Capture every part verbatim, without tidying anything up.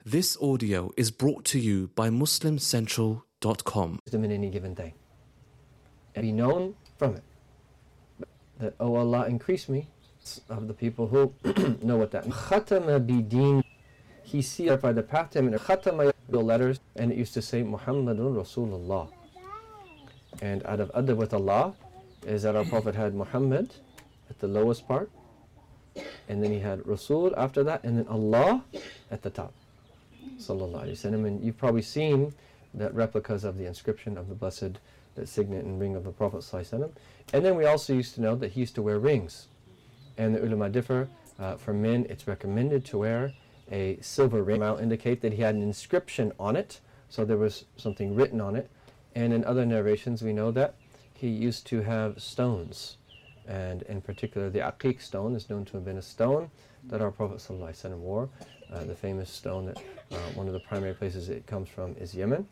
This audio is brought to you by Muslim Central dot com. In any given day, and be known from it that, oh Allah, increase me of the people who know what that means. Khatama bidin, he sealed by the path to him, and khatama the letters, and it used to say Muhammadun Rasulullah. And out of adab with Allah is that our Prophet had Muhammad at the lowest part, and then he had Rasul after that, and then Allah at the top. Sallallahu Alaihi Wasallam. And you've probably seen that replicas of the inscription of the blessed, that signet and ring of the Prophet Sallallahu Alaihi Wasallam. And then we also used to know that he used to wear rings. And the ulama differ. Uh, for men, it's recommended to wear a silver ring. I'll indicate that he had an inscription on it, so there was something written on it. And in other narrations, we know that he used to have stones. And in particular, the aqiq stone is known to have been a stone that our Prophet ﷺ wore. Uh, the famous stone that uh, one of the primary places it comes from is Yemen.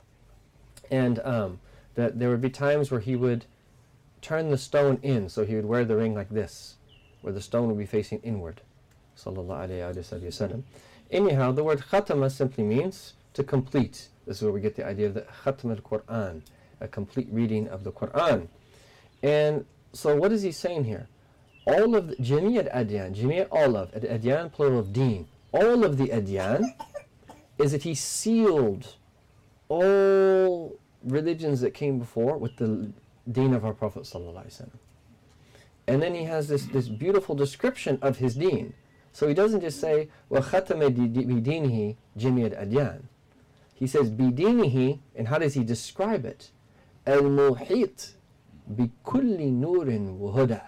And um, that there would be times where he would turn the stone in, so he would wear the ring like this, where the stone would be facing inward. Sallallahu alayhi wa sallam. Anyhow, the word khatama simply means to complete. This is where we get the idea of the khatm al-Qur'an, a complete reading of the Qur'an. And so what is he saying here? All of the Jami' al-Adyan, Jami' all of, al-Adyan plural of deen, all of the Adyan is that he sealed all religions that came before with the deen of our Prophet sallallahu alaihi wasallam. And then he has this, this beautiful description of his deen. So he doesn't just say, وَخَتَمَ بِدِينِهِ جَمِيعَ الْأَدْيَانِ. He says, بِدِينِهِ, and how does he describe it? الْمُحِيطِ بِكُلِّ نُورٍ وَهُدَى.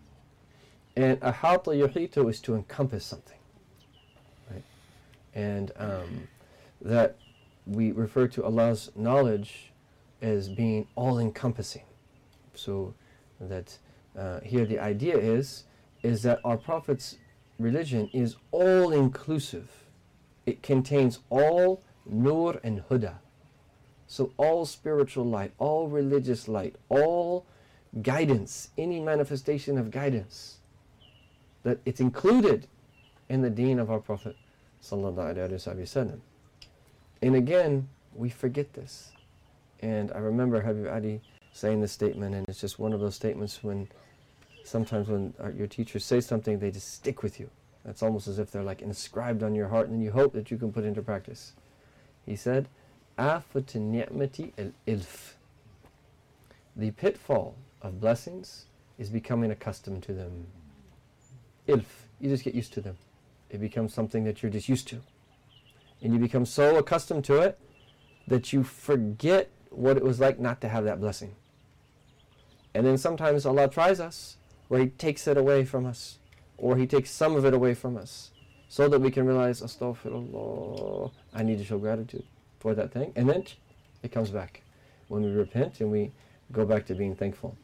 And ahata yuhitu is to encompass something. Right? And um, that we refer to Allah's knowledge as being all-encompassing. So that uh, here the idea is, is that our Prophet's religion is all-inclusive. It contains all nur and huda. So all spiritual light, all religious light, all guidance, any manifestation of guidance, that it's included in the deen of our Prophet sallallahu alaihi wasallam. And again, we forget this. And I remember Habib Ali saying this statement, and it's just one of those statements when sometimes when your teachers say something, they just stick with you. It's almost as if they're like inscribed on your heart, and then you hope that you can put into practice. He said, "Afat ni'mati al-ilf." The pitfall of blessings is becoming accustomed to them. Ilf, you just get used to them. It becomes something that you're just used to. And you become so accustomed to it that you forget what it was like not to have that blessing. And then sometimes Allah tries us, where He takes it away from us, or He takes some of it away from us, so that we can realize, astaghfirullah, I need to show gratitude for that thing. And then it comes back when we repent and we go back to being thankful.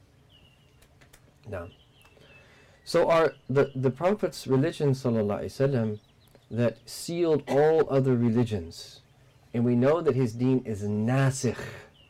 Now, so our the, the Prophet's religion, sallallahu alaihi wasallam, that sealed all other religions, and we know that his deen is nasikh.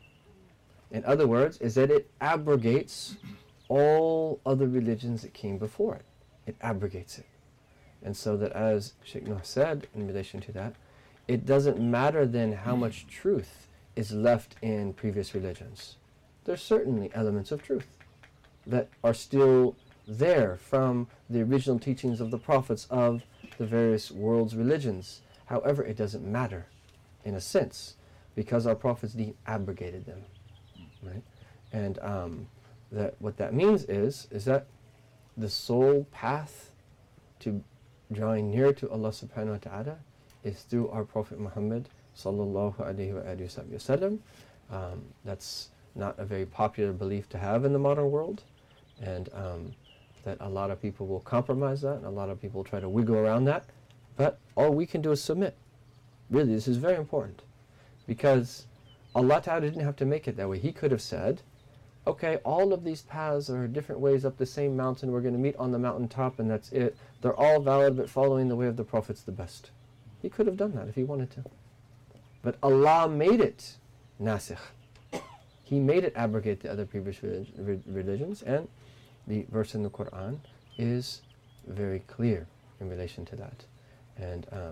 In other words, is that it abrogates all other religions that came before it. It abrogates it. And so that, as Sheikh Nuh said in relation to that, it doesn't matter then how much truth is left in previous religions. There's certainly elements of truth that are still there from the original teachings of the prophets of the various world's religions. However, it doesn't matter in a sense, because our prophets deen abrogated them, right? And um, that what that means is is that the sole path to drawing near to Allah subhanahu wa ta'ala is through our Prophet Muhammad sallallahu alaihi wa sallam. Um, that's not a very popular belief to have in the modern world, and um, that a lot of people will compromise that, and a lot of people try to wiggle around that, but all we can do is submit. Really, this is very important, because Allah Ta'ala didn't have to make it that way. He could have said, okay, all of these paths are different ways up the same mountain, we're going to meet on the mountaintop and that's it. They're all valid, but following the way of the Prophet's the best. He could have done that if he wanted to. But Allah made it nasikh. He made it abrogate the other previous religions, and the verse in the Quran is very clear in relation to that. And um,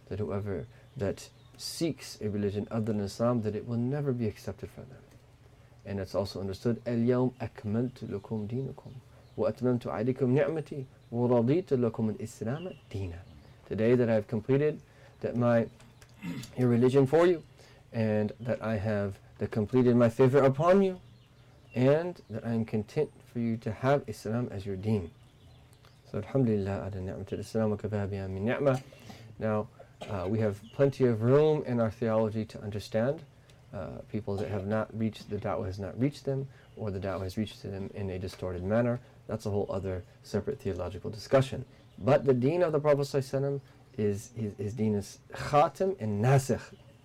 that whoever that seeks a religion other than Islam, that it will never be accepted from them. And it's also understood, اليوم أكملت لكم دينكم وأتممت عليكم نعمتي ورضيت لكم الإسلام دينا. Today that I have completed that my your religion for you, and that I have that completed my favor upon you, and that I am content for you to have Islam as your deen. So alhamdulillah ala ni'mat al-Islam wa kafa biha min ni'mah. Now uh, we have plenty of room in our theology to understand uh, people that have not reached, the da'wah has not reached them, or the da'wah has reached them in a distorted manner. That's a whole other separate theological discussion. But the deen of the Prophet ﷺ is, his, his deen is khatim and nasikh.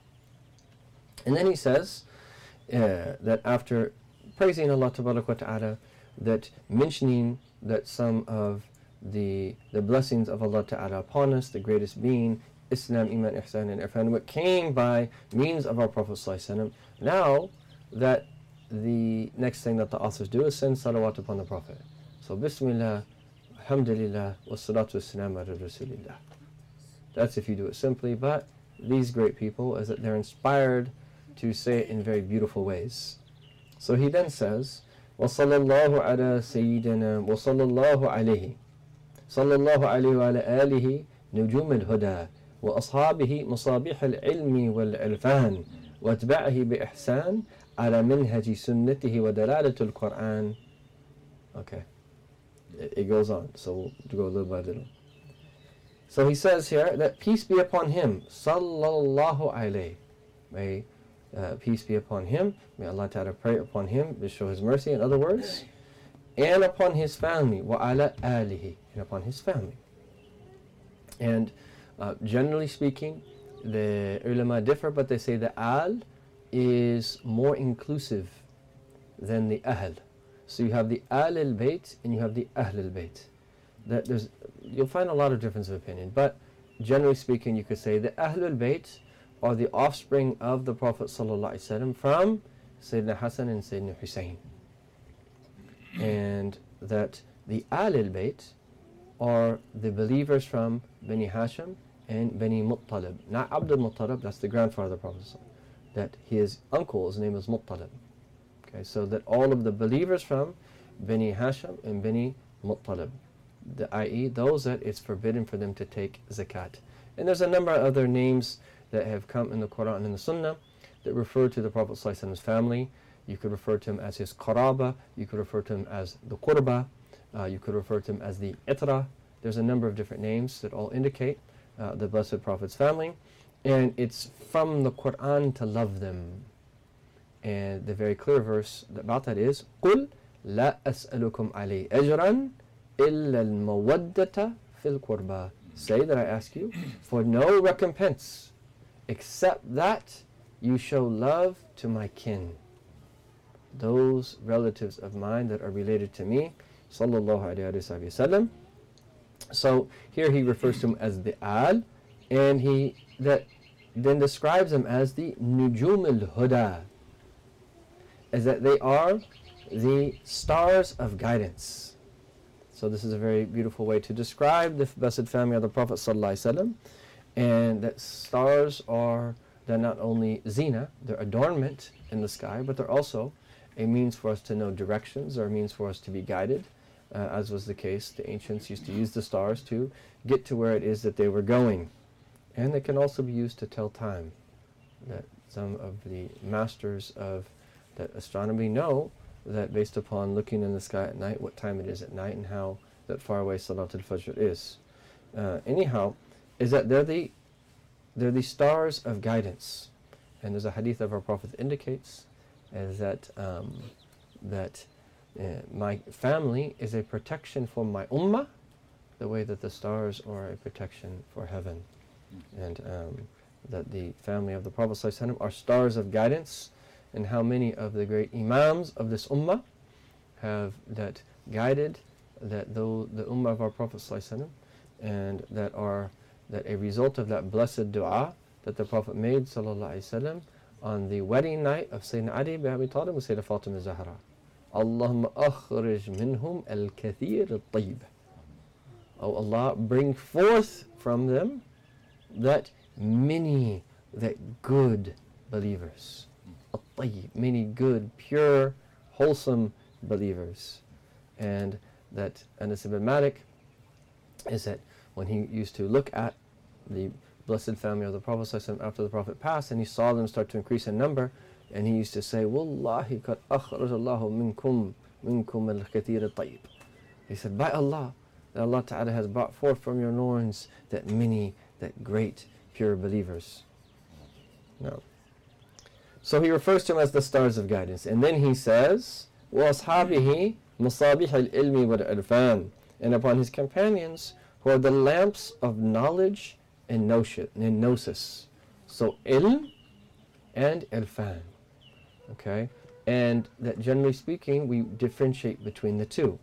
And then he says uh, that after praising Allah Tabaraka wa Ta'ala, that mentioning that some of the the blessings of Allah Ta'ala upon us, the greatest being Islam, Iman, Ihsan, and Irfan, what came by means of our Prophet ﷺ. Now that the next thing that the authors do is send salawat upon the Prophet. So Bismillah, Alhamdulillah, wassalatu wassalamu ala Rasulillah. That's if you do it simply, but these great people is that they're inspired to say it in very beautiful ways. So he then says, وَصَلَّى اللَّهُ عَلَى سَيِّدِنَا وَصَلَّى اللَّهُ عَلَيْهِ صلى الله عليه وعلى آله نجوم الهدى وأصحابه مصابيح العلم والعرفان واتباعه بإحسان على منهج سنته ودلالة القرآن. Okay, it, it goes on, so we'll go little by little. So he says here that peace be upon him, sallallahu alayhi. May uh, peace be upon him. May Allah Ta'ala pray upon him to show his mercy, in other words, and upon his family, wa ala alihi, and upon his family. And uh, generally speaking, the ulama differ, but they say the al is more inclusive than the ahl. So you have the al al-bayt and you have the ahl al-bayt. That there's, you'll find a lot of difference of opinion, but generally speaking, you could say the ahl al-bayt are the offspring of the Prophet ﷺ from Sayyidina Hassan and Sayyidina Hussein. And that the al al-bayt are the believers from Bani Hashim and Bani Muttalib. Not Abdul Muttalib, that's the grandfather of the Prophet ﷺ. That his uncle, his name is Muttalib. Okay, so that all of the believers from Bani Hashim and Bani Muttalib, that is those that it's forbidden for them to take zakat. And there's a number of other names that have come in the Quran and in the Sunnah that refer to the Prophet ﷺ's family. You could refer to him as his qaraba, you could refer to him as the qurba, uh, you could refer to him as the itra. There's a number of different names that all indicate uh, the Blessed Prophet's family. And it's from the Quran to love them. And the very clear verse about that is, قُلْ لَا أَسْأَلُكُمْ عَلَيْهِ أَجْرًا إِلَّا الْمَوَدَّةَ فِي الْقُرْبَى. Say that I ask you for no recompense, except that you show love to my kin, those relatives of mine that are related to me, sallallahu alayhi wa sallam. So here he refers to him as the al, and he that then describes them as the nujum al-huda, as that they are the stars of guidance. So this is a very beautiful way to describe the blessed family of the Prophet sallallahu alaihi wasallam, and that stars are, they're not only zina, they're adornment in the sky, but they're also a means for us to know directions, or a means for us to be guided, uh, as was the case. The ancients used to use the stars to get to where it is that they were going. And they can also be used to tell time. That some of the masters of that astronomy know that based upon looking in the sky at night, what time it is at night and how that far away Salat al-Fajr is. Uh, anyhow, is that they're the, they're the stars of guidance. And there's a hadith of our Prophet that indicates is that um, that uh, my family is a protection for my ummah, the way that the stars are a protection for heaven. And um, that the family of the Prophet ﷺ are stars of guidance, and how many of the great imams of this ummah have that guided that though the ummah of our Prophet ﷺ, and that are that a result of that blessed dua that the Prophet made sallallahu alaihi wasallam on the wedding night of Sayyidina Ali ibn Abi Talib with Sayyidah Fatima Zahra. Allahumma akhrij minhum al-kathir al-tayyib. Oh Allah, bring forth from them that many that good believers. At-tayyib, many good, pure, wholesome believers. And that Anas ibn Malik is that when he used to look at the blessed family of the Prophet ﷺ after the Prophet passed, and he saw them start to increase in number, and he used to say, Wallahi qad akhraj Allahu minkum minkum al-kathir al-tayyib. He said, by Allah, that Allah Ta'ala has brought forth from your loins that many, that great, pure believers. No. So he refers to them as the stars of guidance. And then he says, وَأَصْحَابِهِ مَصَابِحَ الْإِلْمِ وَالْعِرْفَانِ, and upon his companions, who are the lamps of knowledge and gnosis. So ilm and irfan. Okay? And that generally speaking, we differentiate between the two.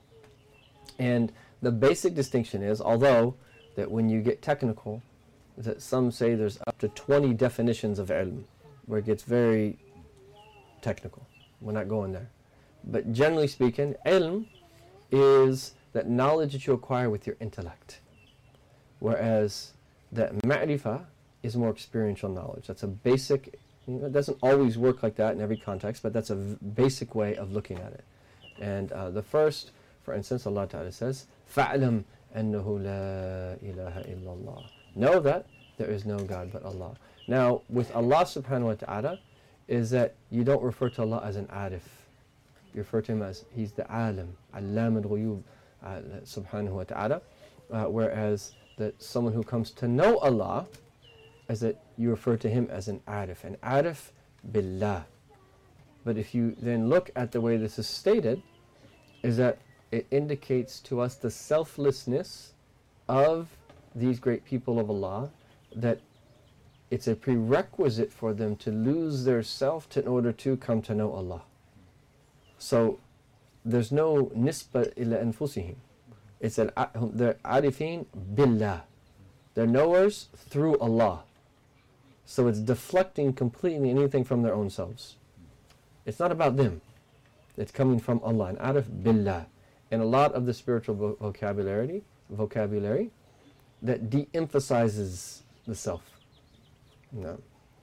And the basic distinction is, although that when you get technical, that some say there's up to twenty definitions of ilm, where it gets very technical. We're not going there. But generally speaking, ilm is that knowledge that you acquire with your intellect. Whereas that ma'rifah is more experiential knowledge. That's a basic, you know, it doesn't always work like that in every context, but that's a v- basic way of looking at it. And uh, the first, for instance, Allah Ta'ala says, فَعْلَمْ أَنَّهُ لَا إِلَهَ إِلَّا اللَّهِ. Know that there is no God but Allah. Now, with Allah Subhanahu wa Ta'ala, is that you don't refer to Allah as an arif. You refer to Him as He's the alim, allam al-ghuyub, uh, Subhanahu wa Ta'ala. Uh, whereas that someone who comes to know Allah, is that you refer to Him as an arif, an arif billah. But if you then look at the way this is stated, is that it indicates to us the selflessness of these great people of Allah, that it's a prerequisite for them to lose their self to, in order to come to know Allah. So there's no nisba ila anfusihim. It's an, they're arifin billah. They're knowers through Allah. So it's deflecting completely anything from their own selves. It's not about them. It's coming from Allah, and arif billah. And a lot of the spiritual vo- vocabulary, vocabulary that de-emphasizes the self. No.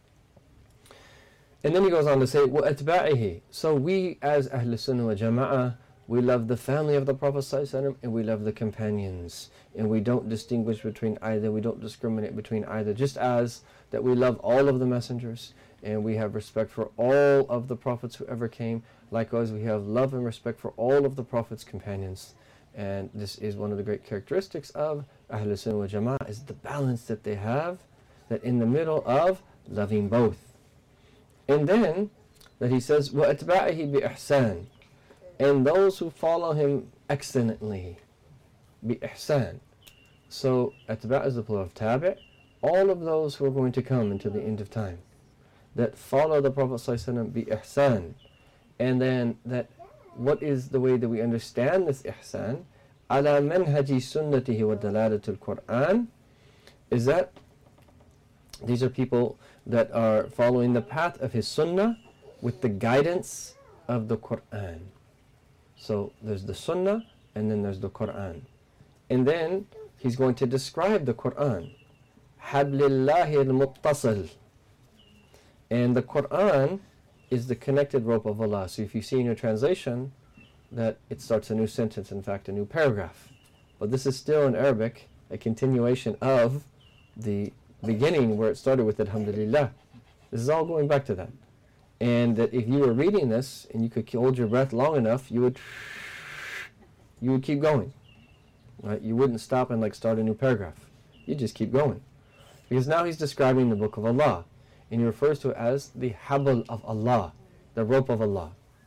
And then he goes on to say, وَأَتْبَاعِهِ. So we as Ahl Sunnah wa Jama'ah, we love the family of the Prophet ﷺ, and we love the companions. And we don't distinguish between either, we don't discriminate between either. Just as that we love all of the messengers, and we have respect for all of the prophets who ever came. Likewise, we have love and respect for all of the Prophet's companions. And this is one of the great characteristics of Ahl Sunnah wa Jama'ah, is the balance that they have, that in the middle of loving both. And then that he says, وَأَتْبَاعِهِ بِإِحْسَانٍ, and those who follow him excellently, بِإِحْسَانٍ. So atba' is the plural of tabi', all of those who are going to come until the end of time, that follow the Prophet ﷺ بِإِحْسَانٍ. And then that, what is the way that we understand this ihsan? عَلَى مَنْهَجِ سُنَّتِهِ وَدَلَالَةِ الْقُرْآنِ, is that these are people that are following the path of his sunnah with the guidance of the Qur'an. So there's the sunnah, and then there's the Qur'an. And then he's going to describe the Qur'an. Hablillahi al-muttasal. And the Qur'an is the connected rope of Allah. So if you see in your translation that it starts a new sentence, in fact a new paragraph. But this is still in Arabic a continuation of the beginning where it started with Alhamdulillah. This is all going back to that. And that if you were reading this and you could hold your breath long enough, you would you would keep going. Right? You wouldn't stop and like start a new paragraph. You just keep going. Because now he's describing the book of Allah, and he refers to it as the habl of Allah, the rope of Allah.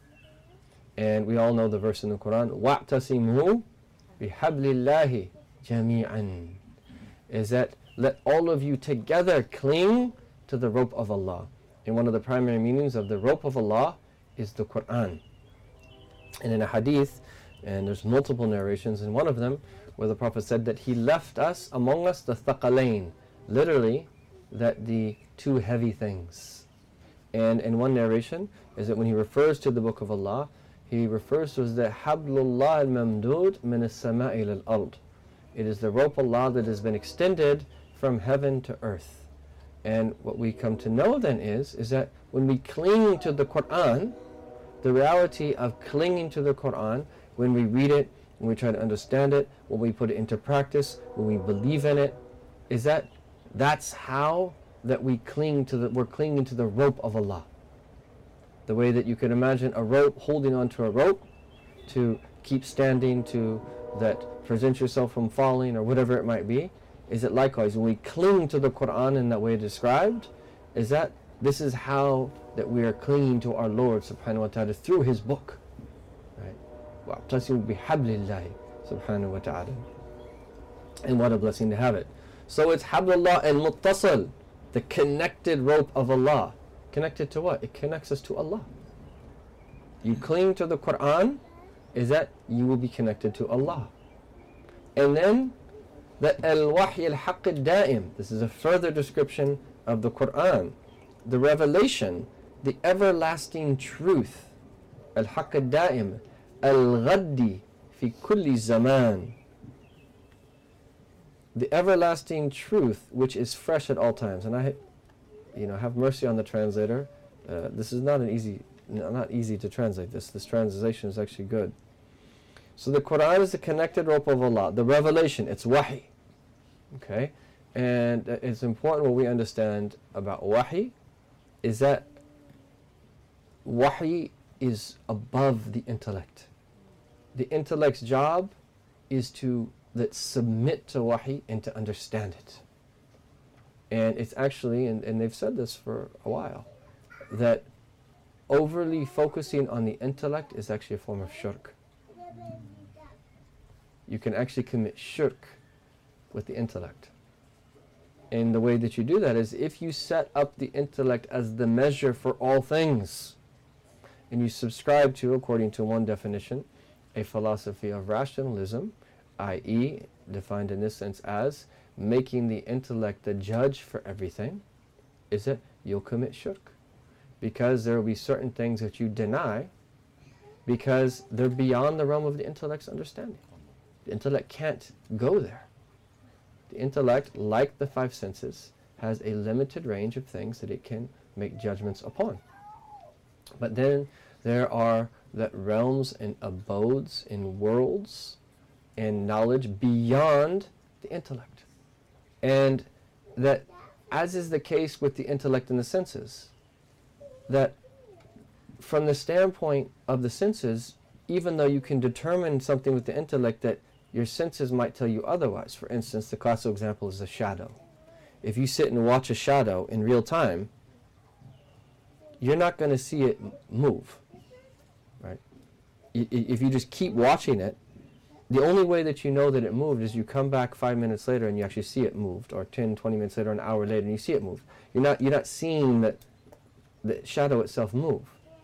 And we all know the verse in the Quran, وَاعْتَصِمُوا بِحَبْلِ اللَّهِ جَمِيعًا, is that let all of you together cling to the rope of Allah. And one of the primary meanings of the rope of Allah is the Quran. And in a hadith, and there's multiple narrations, in one of them where the Prophet said that he left us, among us, the thaqalain, literally, that the two heavy things. And in one narration is that when he refers to the book of Allah, he refers to as the hablullah al-mamdud min as-sama'i lil-ard. It is the rope of Allah that has been extended from heaven to earth. And what we come to know then is, is that when we cling to the Quran, the reality of clinging to the Quran, when we read it, when we try to understand it, when we put it into practice, when we believe in it, is that that's how that we cling to the, we're clinging to the rope of Allah. The way that you can imagine a rope, holding onto a rope to keep standing, to that prevent yourself from falling or whatever it might be, is that likewise when we cling to the Quran in that way described, is that this is how that we are clinging to our Lord subhanahu wa ta'ala through His book. Right? وَاعْتَصِمُوا بِحَبْلِ اللَّهِ subhanahu wa ta'ala. And what a blessing to have it. So it's hablullah and muttasal, the connected rope of Allah. Connected to what? It connects us to Allah. You cling to the Quran, is that you will be connected to Allah. And then the al-wahy al-haqq al-da'im. This is a further description of the Quran. The revelation, the everlasting truth. Al-haqq al-da'im. Al-ghaddi fi kulli zaman. The everlasting truth which is fresh at all times. And I you know, have mercy on the translator. Uh, this is not an easy, not easy to translate this. This translation is actually good. So the Quran is the connected rope of Allah. The revelation, it's wahy. Okay? And it's important what we understand about wahy is that wahy is above the intellect. The intellect's job is to that submit to wahy and to understand it. And it's actually, and, and they've said this for a while, that overly focusing on the intellect is actually a form of shirk. You can actually commit shirk with the intellect. And the way that you do that is if you set up the intellect as the measure for all things, and you subscribe to, according to one definition, a philosophy of rationalism, that is, defined in this sense as making the intellect the judge for everything, is that you'll commit shirk. Because there will be certain things that you deny because they're beyond the realm of the intellect's understanding. The intellect can't go there. The intellect, like the five senses, has a limited range of things that it can make judgments upon. But then there are that realms and abodes and worlds and knowledge beyond the intellect. And that, as is the case with the intellect and the senses, that from the standpoint of the senses, even though you can determine something with the intellect that your senses might tell you otherwise. For instance, the classical example is a shadow. If you sit and watch a shadow in real time, you're not going to see it move, right? If you just keep watching it, the only way that you know that it moved is you come back five minutes later and you actually see it moved, or ten, twenty minutes later, an hour later, and you see it move. You're not, you're not seeing that the shadow itself move.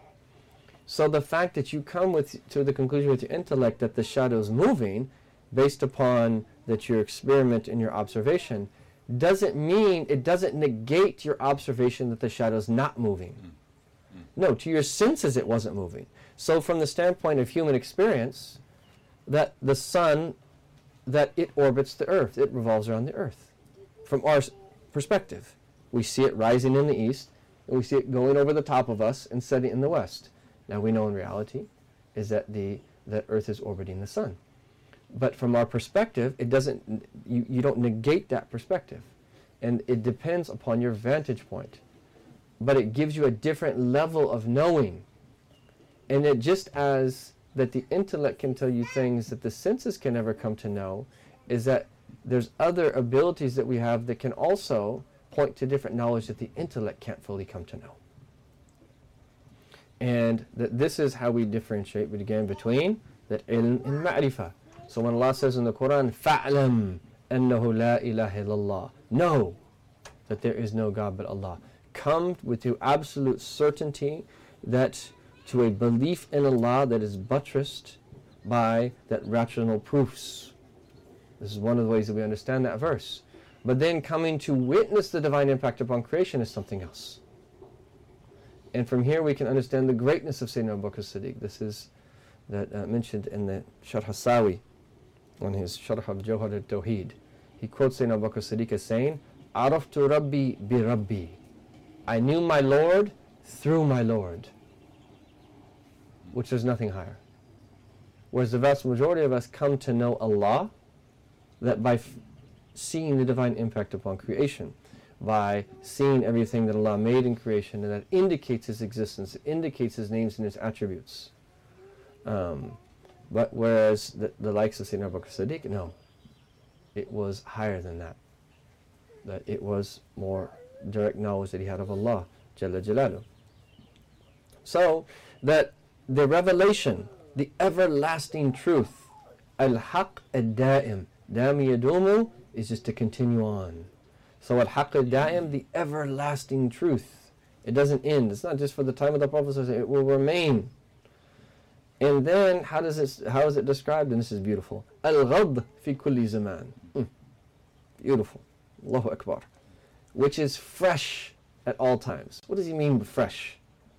So the fact that you come with to the conclusion with your intellect that the shadow is moving, based upon that your experiment and your observation, doesn't mean, it doesn't negate your observation that the shadow is not moving. Mm. Mm. No, to your senses it wasn't moving. So from the standpoint of human experience, that the sun, that it orbits the earth, it revolves around the earth. From our perspective, we see it rising in the east, and we see it going over the top of us and setting in the west. Now we know in reality is that the that earth is orbiting the sun. But from our perspective, it doesn't, you, you don't negate that perspective. And it depends upon your vantage point. But it gives you a different level of knowing. And it just as that the intellect can tell you things that the senses can never come to know, is that there's other abilities that we have that can also point to different knowledge that the intellect can't fully come to know. And that this is how we differentiate again between that ilm and ma'rifah. So when Allah says in the Quran, فَعْلَمْ أَنَّهُ لَا إِلَهَ إِلَّا اللَّهِ, know that there is no God but Allah. Come with your absolute certainty that to a belief in Allah that is buttressed by that rational proofs. This is one of the ways that we understand that verse. But then coming to witness the divine impact upon creation is something else. And from here we can understand the greatness of Sayyidina Abu Bakr as-Siddiq. This is that uh, mentioned in the Sharh Sawi, on his Sharh of Jawhar al-Tawheed. He quotes Sayyidina Abu Bakr as-Siddiq as saying, عرفت ربي بربي. I knew my Lord through my Lord, which there's nothing higher. Whereas the vast majority of us come to know Allah that by f- seeing the divine impact upon creation, by seeing everything that Allah made in creation, and that indicates His existence, it indicates His names and His attributes. Um, but whereas the, the likes of Sayyidina Abu Bakr Siddiq, no, it was higher than that. That it was more direct knowledge that he had of Allah Jalla Jalaluh. So that the revelation, the everlasting truth, al-haq ad-da'im, dam yadumu, is just to continue on. So al-haq ad-da'im, the everlasting truth, it doesn't end. It's not just for the time of the Prophet, it will remain. And then how does it how is it described? And this is beautiful. Al-ghad fi kulli zaman. Mm. Beautiful. Allahu Akbar. Which is fresh at all times. What does he mean by fresh?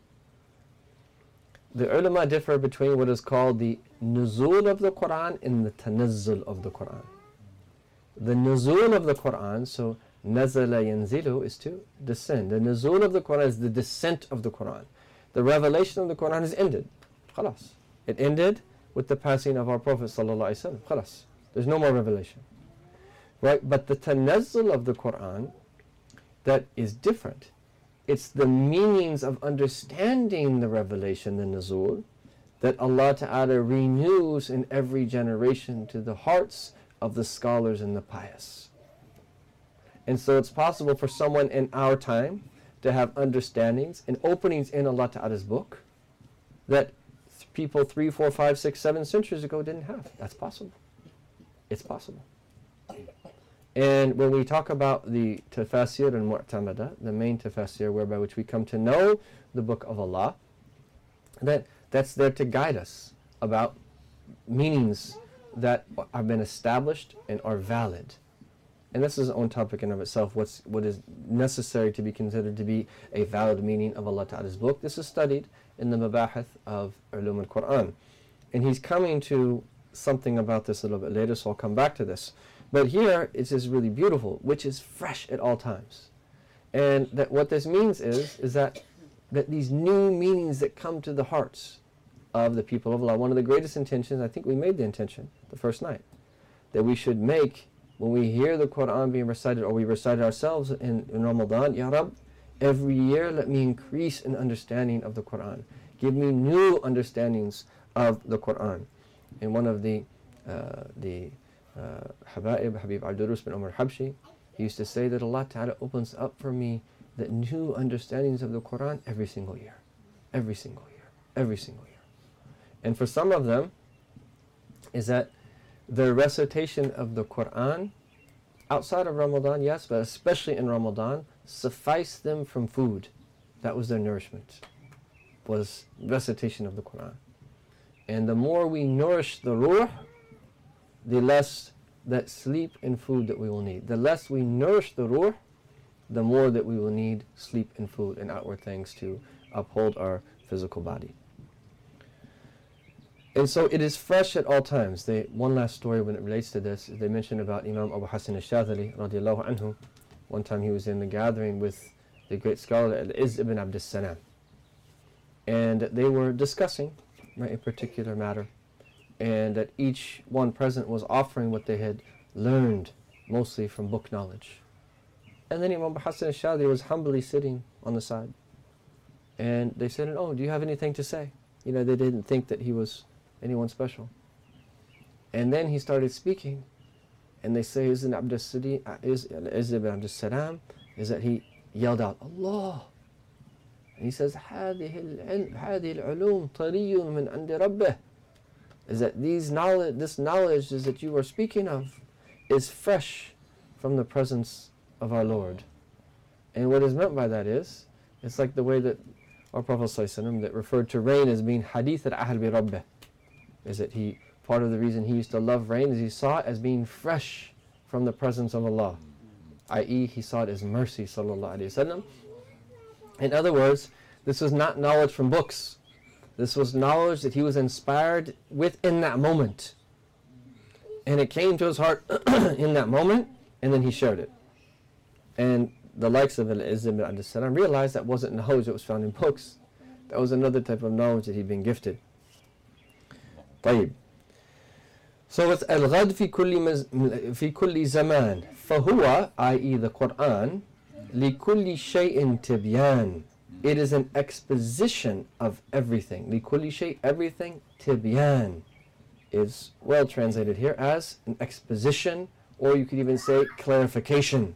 The ulama differ between what is called the nuzul of the Quran and the tanazzul of the Quran. The nuzul of the Quran, so nazala yanzilu, is to descend. The nuzul of the Quran is the descent of the Quran. The revelation of the Quran is ended. Khalas. It ended with the passing of our Prophet sallallahu alaihi wasallam. Khalas. There's no more revelation. Right? But the tanazzul of the Quran, that is different. It's the meanings of understanding the revelation, the nuzul, that Allah Ta'ala renews in every generation to the hearts of the scholars and the pious. And so it's possible for someone in our time to have understandings and openings in Allah Ta'ala's book that th- people three, four, five, six, seven centuries ago didn't have. That's possible. It's possible. And when we talk about the tafasir and mu'tamada, the main tafasir whereby which we come to know the book of Allah, that that's there to guide us about meanings that have been established and are valid. And this is its own topic in of itself, what's what is necessary to be considered to be a valid meaning of Allah Ta'ala's book. This is studied in the mabahith of Ulum al-Quran. And he's coming to something about this a little bit later, so I'll come back to this. But here, it's just really beautiful, which is fresh at all times. And that what this means is, is that, that these new meanings that come to the hearts of the people of Allah, one of the greatest intentions, I think we made the intention the first night, that we should make, when we hear the Quran being recited, or we recite it ourselves in, in Ramadan, Ya Rab, every year let me increase in understanding of the Quran. Give me new understandings of the Quran. And one of the, uh, the, Uh, Habaib, Habib Abdurus bin Umar Habshi, he used to say that Allah Ta'ala opens up for me the new understandings of the Quran every single year. Every single year. Every single year. And for some of them, is that the recitation of the Quran, outside of Ramadan, yes, but especially in Ramadan, sufficed them from food. That was their nourishment, was recitation of the Quran. And the more we nourish the ruh, the less that sleep and food that we will need. The less we nourish the ruh, the more that we will need sleep and food and outward things to uphold our physical body. And so it is fresh at all times. They, one last story when it relates to this, they mentioned about Imam Abu Hassan al-Shadhili radiallahu anhu. One time he was in the gathering with the great scholar Al-Izz ibn Abd as-Salam. And they were discussing, right, a particular matter. And that each one present was offering what they had learned, mostly from book knowledge. And then Imam Hassan al-Shadhili was humbly sitting on the side. And they said, oh, do you have anything to say? You know, they didn't think that he was anyone special. And then he started speaking. And they say, Izz ibn Abd as-Salam, is that he yelled out, Allah. And he says, هذه العلوم طري من عند ربه. Is that these knowledge, this knowledge is that you are speaking of is fresh from the presence of our Lord. And what is meant by that is, it's like the way that our Prophet ﷺ that referred to rain as being hadith al-ahl bi rabbih, is that he, part of the reason he used to love rain is he saw it as being fresh from the presence of Allah, that is he saw it as mercy, sallallahu alayhi wasallam. In other words, this was not knowledge from books. This was knowledge that he was inspired with in that moment. And it came to his heart in that moment, and then he shared it. And the likes of Al-Izz ibn Abd as-Salam realized that wasn't knowledge that was found in books. That was another type of knowledge that he'd been gifted. طيب. So it's al-ghad fi kulli fi kulli zaman. فهو, that is the Quran, لكل شيء تبيان. It is an exposition of everything. لكل شيء, everything. تبيان is well translated here as an exposition, or you could even say clarification.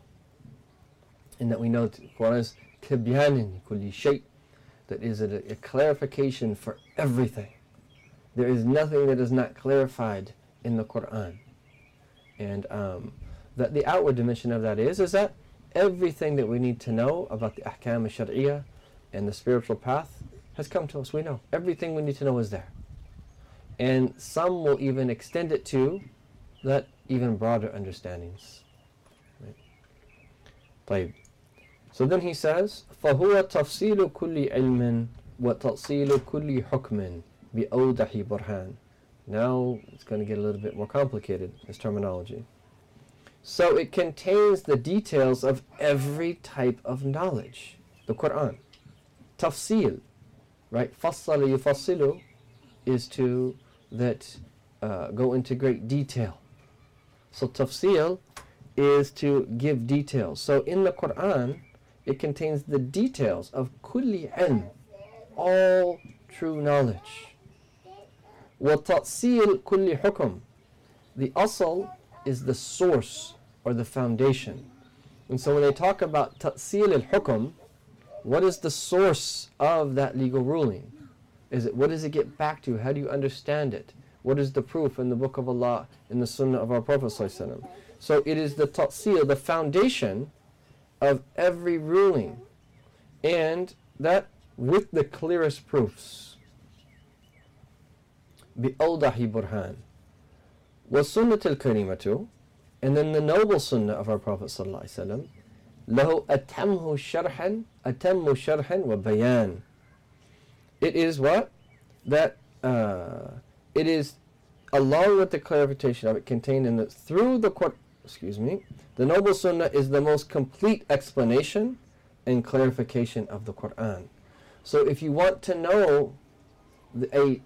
In that we know the Quran is تبيان لكل شيء. That is a, a clarification for everything. There is nothing that is not clarified in the Quran. And um, that the outward dimension of that is, is that everything that we need to know about the ahkam al-shar'iyyah and the spiritual path has come to us. We know. Everything we need to know is there. And some will even extend it to that even broader understandings. Right? طيب. So then he says, فَهُوَ تَفْصِيلُ كُلِّ عِلْمٍ وَتَأْصِيلُ كُلِّ حُكْمٍ بِأَوْضَحِ بُرْهَانٍ. Now it's going to get a little bit more complicated, his terminology. So it contains the details of every type of knowledge. The Quran. Tafsil, right? فَصَّلَ يُفَصِّلُ is to that uh, go into great detail. So tafsil is to give details. So in the Quran, it contains the details of kulli ilm, all true knowledge. وَتَأْصِيلُ كُلِّ حُكْمٍ. The asal is the source or the foundation. And so when they talk about ta'sil al-hukm, what is the source of that legal ruling? Is it, what does it get back to? How do you understand it? What is the proof in the Book of Allah, in the Sunnah of our Prophet ﷺ? So it is the ta'sil, the foundation of every ruling, and that with the clearest proofs. بِأَوْضَحِ بُرْهَانٍ وَالسُنَّةِ الْكَرِيمَةُ. And then the noble Sunnah of our Prophet ﷺ, لَهُ أَتَمْهُ شَرْحًا أَتَمُّ شَرْحًا وَبَيَانٍ. It is what? That uh, it is, along with the clarification of it contained in the, through the Quran, excuse me, the noble Sunnah is the most complete explanation and clarification of the Quran. So if you want to know the, a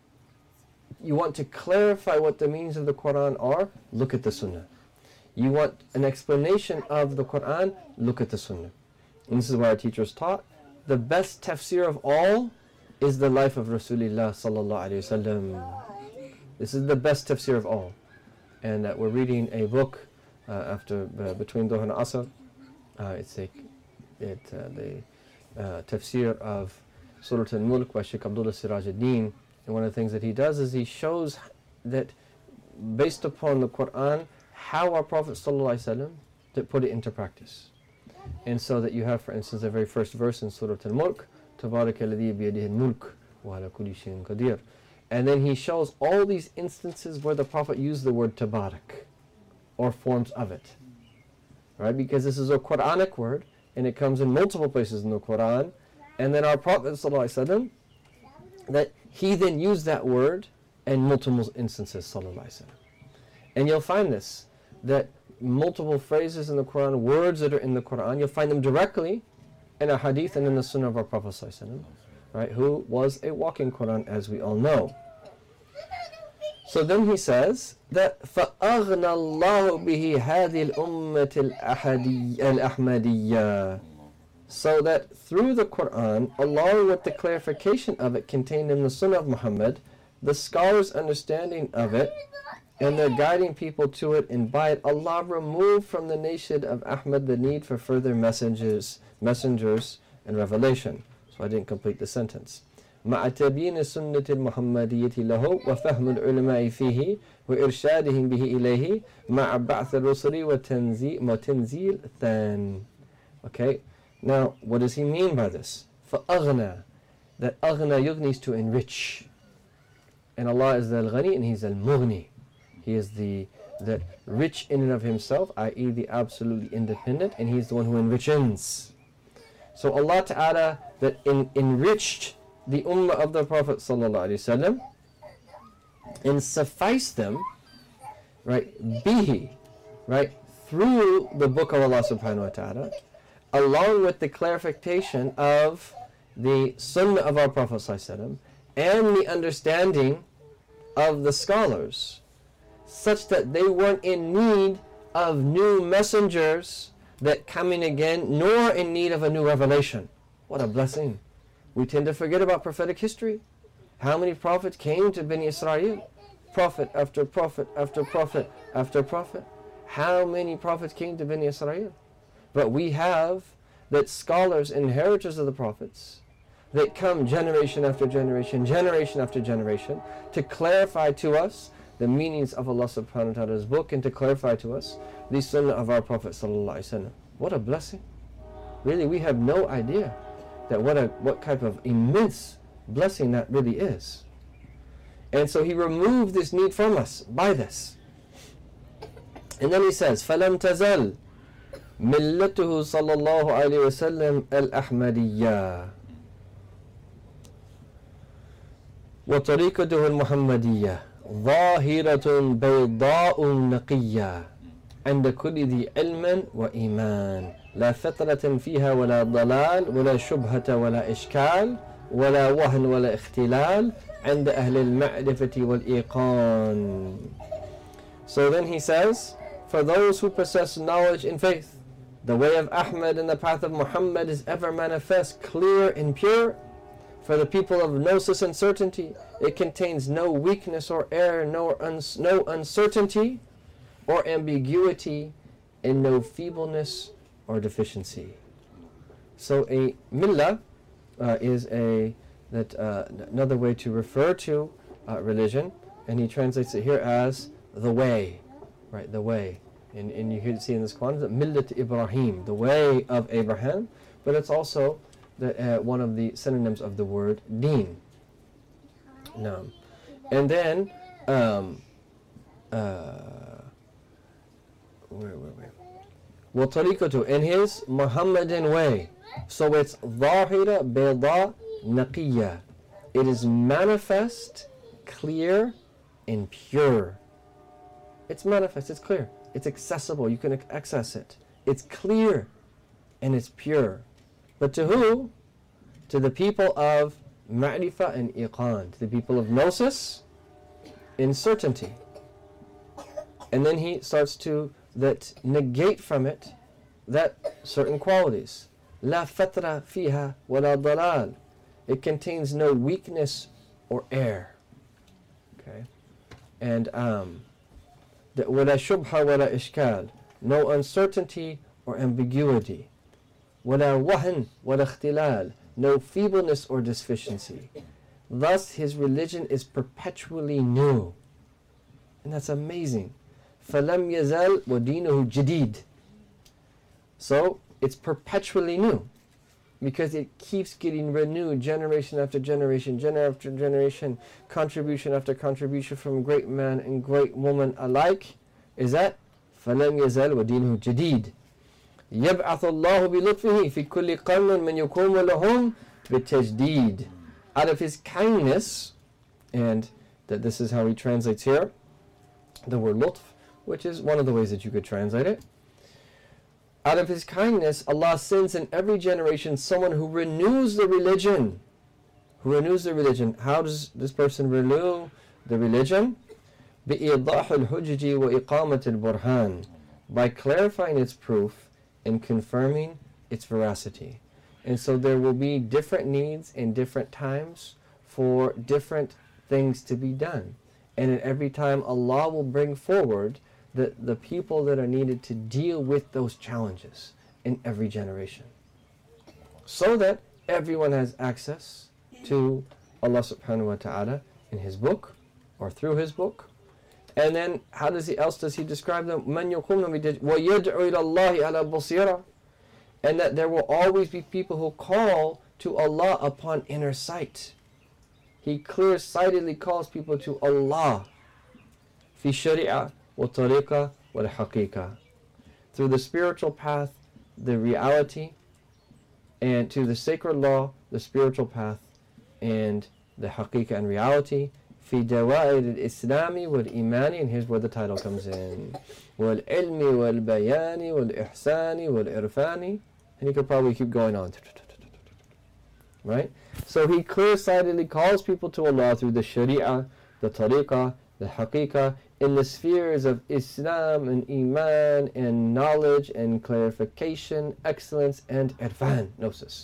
you want to clarify what the meanings of the Quran are, look at the Sunnah. You want an explanation of the Quran, look at the Sunnah. And this is why our teachers taught, the best tafsir of all is the life of Rasulullah sallallahu alayhi wasallam. This is the best tafsir of all. And uh, we're reading a book uh, after uh, between Dhuhr and Asr. Uh, it's a it uh, the uh, tafsir of Surah Al-Mulk by Shaykh Abdullah Siraj ad-Din. And one of the things that he does is he shows that based upon the Quran, how our Prophet ﷺ that put it into practice. And so that you have, for instance, the very first verse in Surah Al-Mulk, تَبَارَكَ الَّذِي بِيَدِهِ الْمُلْكُ وَعَلَى كُلِّ شَيْءٍ قَدِيرٌ. And then he shows all these instances where the Prophet used the word tabarak, or forms of it. Right? Because this is a Quranic word, and it comes in multiple places in the Quran. And then our Prophet ﷺ, that he then used that word in multiple instances, sallallahu alaihi wasallam. And you'll find this, that multiple phrases in the Quran, words that are in the Quran, you'll find them directly in a hadith and in the Sunnah of our Prophet sallallahu alaihi wasallam, right, who was a walking Quran, as we all know. So then he says that فَأَغْنَى اللَّهُ بِهِ هَذِهِ الْأُمَّةِ الْأَحْمَدِيَّةِ. So that through the Quran, along with the clarification of it contained in the Sunnah of Muhammad, the scholars' understanding of it, and their guiding people to it, and by it, Allah removed from the nation of Ahmad the need for further messengers, messengers and revelation. So I didn't complete the sentence. مع تبيين السنة المحمدية له وفهم العلماء فيه وإرشادهم به إليه مع بعث الرسل وتنزيل ثان. Okay. Now, what does he mean by this? فَأَغْنَى. That أَغْنَى يُغْني is to enrich. And Allah is the Al-Ghani and He's Al-Mughni. He is the, the rich in and of Himself, that is the absolutely independent, and He's the one who enriches. So Allah Ta'ala that in, enriched the Ummah of the Prophet Sallallahu Alaihi Wasallam and sufficed them, right, bihi, right, through the book of Allah subhanahu wa ta'ala, along with the clarification of the sunnah of our Prophet sallallahu alaihi wasallam, and the understanding of the scholars, such that they weren't in need of new messengers that coming again, nor in need of a new revelation. What a blessing. We tend to forget about prophetic history. How many prophets came to Bani Israel? Prophet after prophet after prophet after prophet. How many prophets came to Bani Israel? But we have that scholars, inheritors of the prophets, that come generation after generation, generation after generation, to clarify to us the meanings of Allah subhanahu wa ta'ala's book, and to clarify to us the sunnah of our Prophet sallallahu alaihi wasallam. What a blessing. Really, we have no idea that what a what type of immense blessing that really is. And so he removed this need from us by this. And then he says, فَلَمْ تَزَلْ مِلَّتُهُ صَلَّى اللَّهُ عَلَيْهِ وَسَلَّمْ الْأَحْمَدِيَّةِ وطريقته المحمدية ظاهرة بيضاء نقية عند كل ذي علم وإيمان لا فترة فيها ولا ضلال ولا شبهة ولا إشكال ولا وهن ولا اختلال عند أهل المعرفة والإيقان. So then he says, for those who possess knowledge and faith, the way of Ahmad and the path of Muhammad is ever manifest, clear and pure. For the people of gnosis and certainty, it contains no weakness or error, no, uns- no uncertainty or ambiguity, and no feebleness or deficiency. So a millah uh, is a that uh, another way to refer to uh, religion, and he translates it here as the way, right? The way, and and you can see in this Quran that millat Ibrahim, the way of Abraham, but it's also the, uh, one of the synonyms of the word deen. No. And then, um, uh, where were we? وَطَرِيقَةُ, in his Muhammadan way. So it's ظَاهِرَ بَيْضَاء نَقِيَّة. It is manifest, clear, and pure. It's manifest, it's clear. It's accessible, you can access it. It's clear, and it's pure. But to who? To the people of ma'rifah and iqan, to the people of gnosis in certainty. And then he starts to that negate from it that certain qualities. La fatra fiha wala dalal. It contains no weakness or error. Okay, and um, wala shubha wala ishkal, no uncertainty or ambiguity. وَلَا وَهْنٍ وَلَا اخْتِلَالٍ, no feebleness or deficiency. Thus his religion is perpetually new. And that's amazing. فَلَمْ يَزَالْ وَدِينُهُ جَدِيد. So it's perpetually new, because it keeps getting renewed generation after generation, generation after generation, contribution after contribution from great man and great woman alike. Is that فَلَمْ يَزَالْ وَدِينُهُ جَدِيد. يبعث الله بلطفه في كل قرن من يقوم لهم بالتجديد. Out of his kindness, and that this is how he translates here the word lutf, which is one of the ways that you could translate it. Out of his kindness, Allah sends in every generation someone who renews the religion. Who renews the religion. How does this person renew the religion? بإيضاح الحجج وإقامة البرهان. By clarifying its proof and confirming its veracity. And so there will be different needs in different times for different things to be done. And at every time Allah will bring forward the, the people that are needed to deal with those challenges in every generation. So that everyone has access to Allah subhanahu wa ta'ala in his book or through his book. And then, how does he else does he describe them? مَنْ يَقُومُ بِالْجَدِيدِ وَيَدْعُوا إِلَى اللَّهِ عَلَى بَصِيرَةٍ. And that there will always be people who call to Allah upon inner sight. He clear-sightedly calls people to Allah. فِي الشَّرِيعَةِ وَالطَّرِيقَةِ وَالْحَقِيقَةِ. Through the spiritual path, the reality, and to the sacred law, the spiritual path, and the haqiqah and reality. في دوائر الإسلام والإيمان, and here's where the title comes in. والعلم والبيان والإحسان والإرفان, and you could probably keep going on. Right? So he clear-sightedly calls people to Allah through the Sharia, the Tariqah, the Haqiqah, in the spheres of Islam and Iman and knowledge and clarification, excellence and irfan, gnosis.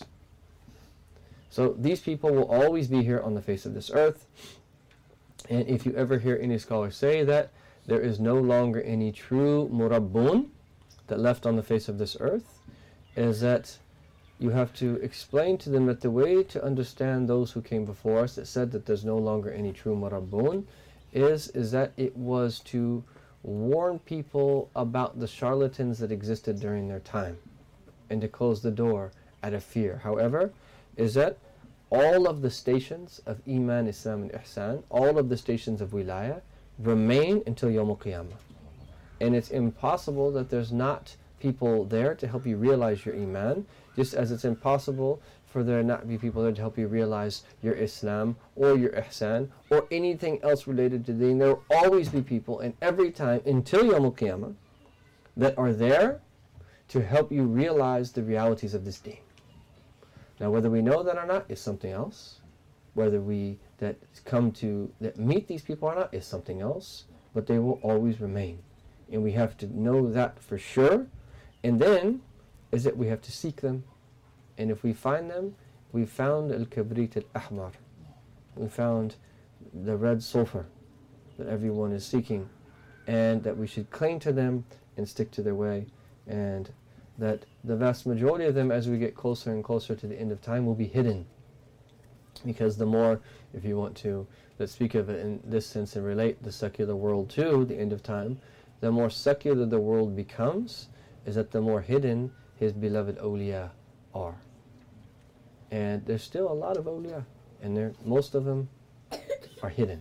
So these people will always be here on the face of this earth. And if you ever hear any scholar say that there is no longer any true murabbun that left on the face of this earth, is that you have to explain to them that the way to understand those who came before us that said that there's no longer any true murabbun is, is that it was to warn people about the charlatans that existed during their time and to close the door out of fear. However, is that all of the stations of Iman, Islam and Ihsan, all of the stations of Wilayah remain until Yawm al-Qiyamah. And it's impossible that there's not people there to help you realize your Iman, just as it's impossible for there not be people there to help you realize your Islam or your Ihsan or anything else related to deen. There will always be people, and every time until Yawm al-Qiyamah, that are there to help you realize the realities of this deen. Now, whether we know that or not is something else. Whether we that come to that meet these people or not is something else. But they will always remain, and we have to know that for sure. And then is that we have to seek them, and if we find them, we found al-kabrit al-ahmar. We found the red sulfur that everyone is seeking, and that we should cling to them and stick to their way, and that the vast majority of them, as we get closer and closer to the end of time, will be hidden. Because the more, if you want to, let's speak of it in this sense and relate the secular world to the end of time, the more secular the world becomes, is that the more hidden his beloved awliya are. And there's still a lot of awliya, and there, most of them are hidden.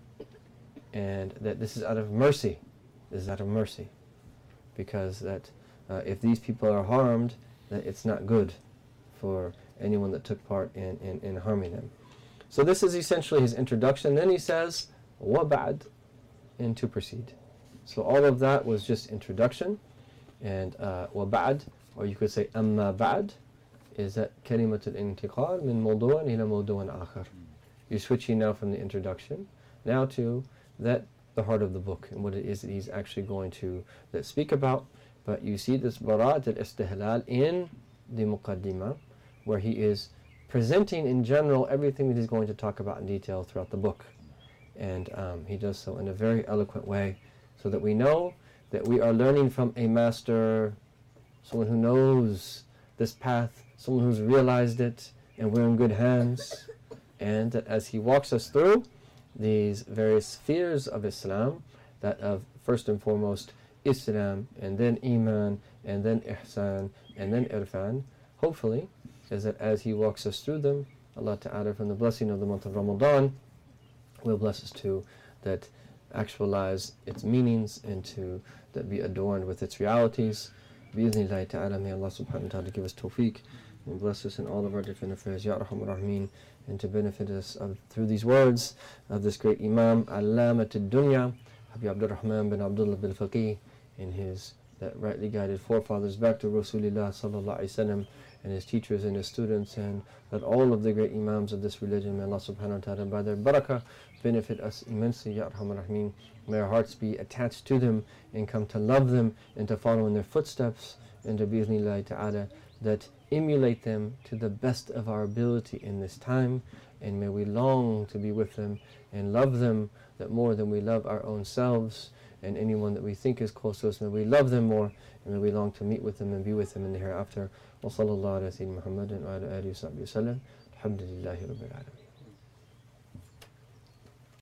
And that this is out of mercy. This is out of mercy. Because that Uh, if these people are harmed, that it's not good for anyone that took part in, in, in harming them. So this is essentially his introduction. Then he says, وَبَعْد, and to proceed. So all of that was just introduction. And uh, وَبَعْد, or you could say أَمَّا بَعْد, is that كلمة الانتقال من موضوع إلى موضوع آخر. You're switching now from the introduction, now to that the heart of the book, and what it is that he's actually going to that speak about. But you see this Bara'at al-Istihlal in the Muqaddimah, where he is presenting in general everything that he's going to talk about in detail throughout the book. And um, he does so in a very eloquent way, so that we know that we are learning from a master, someone who knows this path, someone who's realized it, and we're in good hands. And that as he walks us through these various spheres of Islam, that of first and foremost Islam, and then Iman, and then Ihsan, and then Irfan, hopefully, is that as he walks us through them, Allah Ta'ala, from the blessing of the month of Ramadan, will bless us to that actualize its meanings and to that be adorned with its realities. Bi-idhnillahi Ta'ala, may Allah Subhanahu wa Ta'ala give us tawfiq and bless us in all of our different affairs, Ya Arhamar Rahmeen, and to benefit us of, through these words of this great Imam, Allamat al-Dunya, Habib Abdul Rahman bin Abdullah bin Faqih, in his that rightly guided forefathers back to Rasulullah sallallahu alaihi wasallam, and his teachers and his students, and that all of the great imams of this religion, may Allah subhanahu wa ta'ala by their barakah benefit us immensely, Ya Arhamar Rahmeen. May our hearts be attached to them and come to love them and to follow in their footsteps, and to bi-idhnillahi ta'ala that emulate them to the best of our ability in this time, and may we long to be with them and love them that more than we love our own selves. And anyone that we think is close to us, may we love them more, and may we long to meet with them and be with them in the hereafter. Wa sallallahu ala sayyidina Muhammadin wa ala alihi wa sahbihi wa sallam. Alhamdulillahi rabbil alamin.